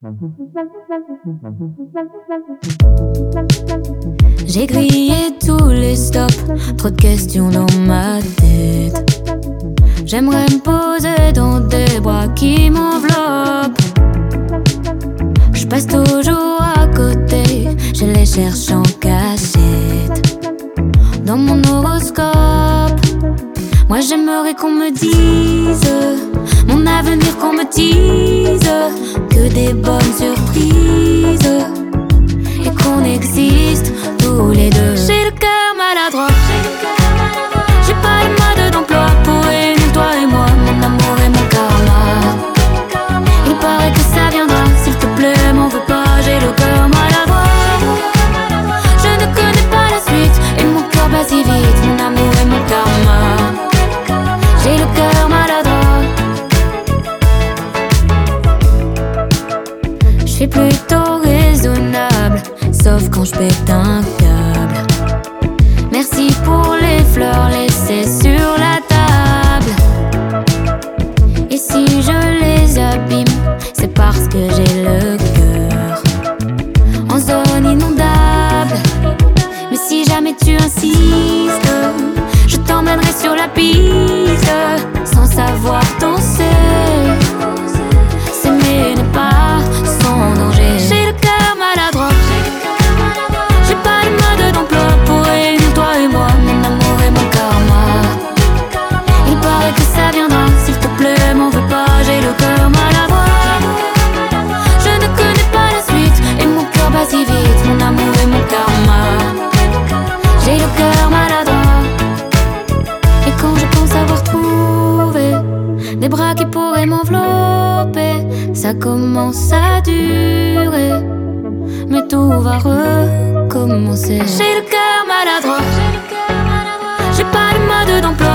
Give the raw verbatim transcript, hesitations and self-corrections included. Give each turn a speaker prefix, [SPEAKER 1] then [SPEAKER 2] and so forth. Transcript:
[SPEAKER 1] J'ai grillé tous les stops, trop de questions dans ma tête. J'aimerais me poser dans des bras qui m'enveloppent. Je passe toujours à côté, je les cherche en cachette. Dans mon horoscope, moi j'aimerais qu'on me dise mon avenir, qu'on me dise que des bonnes surprises et qu'on existe tous les deux. J'ai le cœur maladroit, j'ai pas le mode d'emploi pour réunir toi et moi, mon amour et mon karma. Il paraît que ça viendra, s'il te plaît m'en veux pas, j'ai le cœur maladroit. Je ne connais pas la suite et mon cœur bat si vite, mon amour et mon karma. J'ai le cœur maladroit. Je suis plutôt raisonnable, sauf quand je pète un câble. Merci pour les fleurs laissées sur la table. Et si je les abîme, c'est parce que j'ai le cœur en zone inondable. Mais si jamais tu insistes, je t'emmènerai sur la piste sans savoir danser. S'aimer n'est pas sans danger. J'ai le cœur maladroit, j'ai pas le mode d'emploi pour réunir toi et moi, mon amour et mon karma. Il paraît que ça viendra, s'il te plaît m'en veux pas, j'ai le cœur maladroit. Je ne connais pas la suite et mon cœur bat si vite, mon amour et mon karma. J'ai le cœur maladroit. Et quand je pense avoir trouvé des bras qui pourraient m'envelopper, ça commence à durer, mais tout va recommencer. J'ai le cœur maladroit, j'ai pas le mode d'emploi